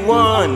one.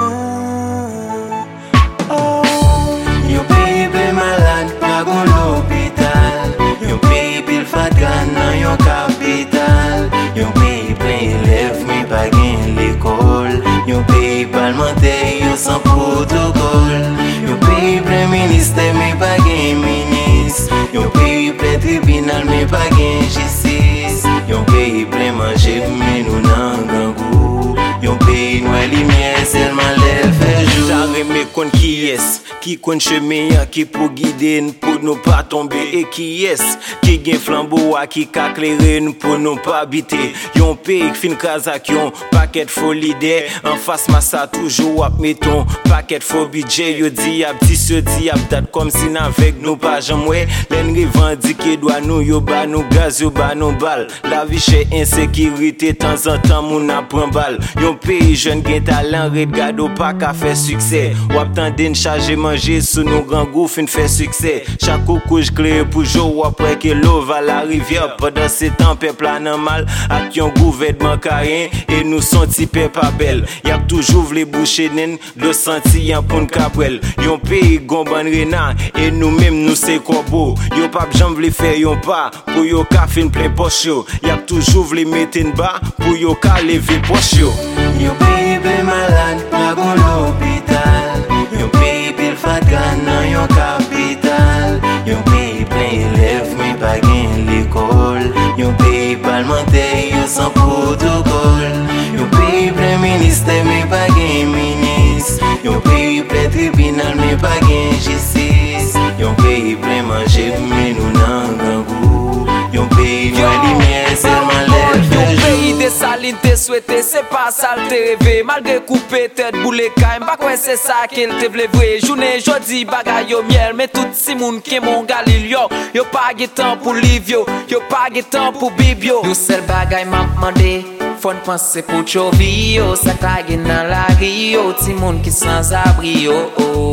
Yon peyi ple malade, pa gon l'hopital. Yon peyi pil fatgan nan yon kapital. Yon peyi ple élève, mi pa gen l'école. Yon peyi parlementer, yon sans protocole. Yon peyi ple ministère, mi pa gen ministre. Yon peyi ple tribunal, mi pa gen justice. Yon peyi ple manger, mais nou nan gran goût. Yon peyi noy lumière, seulement l'el fait jour. J'arrête me kon qui est, qui kon chemin qui pour guider nous pour nous pas tomber et qui est, qui gen flambeau qui ka clairer nous pour nous pas habiter. Yon pays fin kazak yon paquet faux l'idée en face massa toujours ap mettons paquet faux budget yo di ap date comme si n'avec nous pas jamais l'en revendiquer doit nous yo ba nous gaz yo ba nous bal la vie chez insécurité temps en temps moun apprend balle. Yon pays jeune gen talent regarde pas ka fait succès ou ap tande charger manger sous nos grands goûts fin fait succès chaque couche clé pour jour après que l'eau va la rivière pendant ces temps peuple nan mal ak yon gouvernement kayen et nous senti peuple pas belle y a toujours les boucher nen le senti yan pour cabrel yon pays gon ban renard et nous même nous c'est corbeau yo pas jambe vle faire yon pas pour yo ka fin plein poche yo y a toujours vle mettre en bas pour yo ka lever poche yo. Yon peyi ple malade, pa gon l'hopital. Yon peyi pil fatgan nan yon kapital. Yon peyi ple élève, mi pa gen l'école. Yon peyi parlementer, yon sans protocole. Yon peyi ple ministère, mi pa gen ministre. Yon peyi ple tribunal, mi pa gen justice. Yon peyi ple manger, mais nou nan gran goût. Yon peyi noy lumière, seulement l'el fait jour. Saline te souhaité, c'est pas ça te rêvé. Malgré couper tête boule kaim, pas quoi c'est ça qu'il te vle vrai. Journée jodi bagay yo miel, mais tout si moun ki mon galil yo. Yo pas ge temps pour livio, yo pas ge temps pour bibio. Yo seul bagay m'a demandé, faut penser pour chovi yo. Ça kage nan la rio, ti moun ki sans abri yo.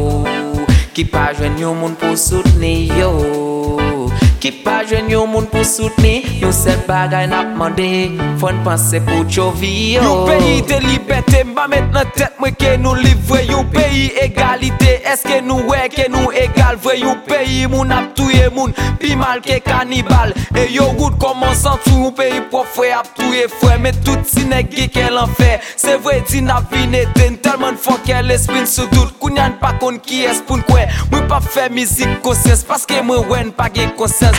Qui pas joine yo moun pour soutenir yo. Qui pas joine yo moun pour soutenir. Yo seul bagay n'a demandé, faut penser pour chovi yo. Yon pays de liberté, m'a mettre dans tête moi que nous livre. Yon pays égalité, est-ce que nous ouais que nous égal vrai. Yon pays moun ap touye moun, pi mal que cannibal. Et yo route commence en tout, yon pays propre ap touye frère. Mais tout si nèg qu'elle en fait, c'est vrai dit n'a vine den tellement fort qu'elle esprit sous doute. Kounyan pas kon qui est pour quoi. Moi pas faire musique conscience parce que moi wen pas gen conscience.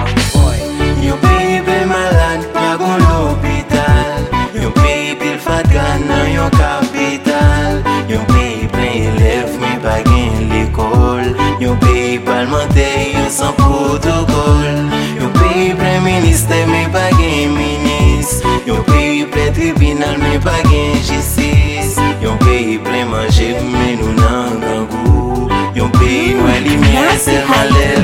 Yon peyi ple malade, pa gon l'hopital. Yon peyi pil fatgan nan yon kapital. Yon peyi ple élève, mi pa gen l'école. Yon peyi parlementer, yon sans protocole. Yon peyi ple ministère, mi pa gen ministre. Yon peyi ple tribunal, mi pa gen justice. Yon peyi ple manger, mais nou nan gran goût. Yon peyi noy lumière, seulement l'el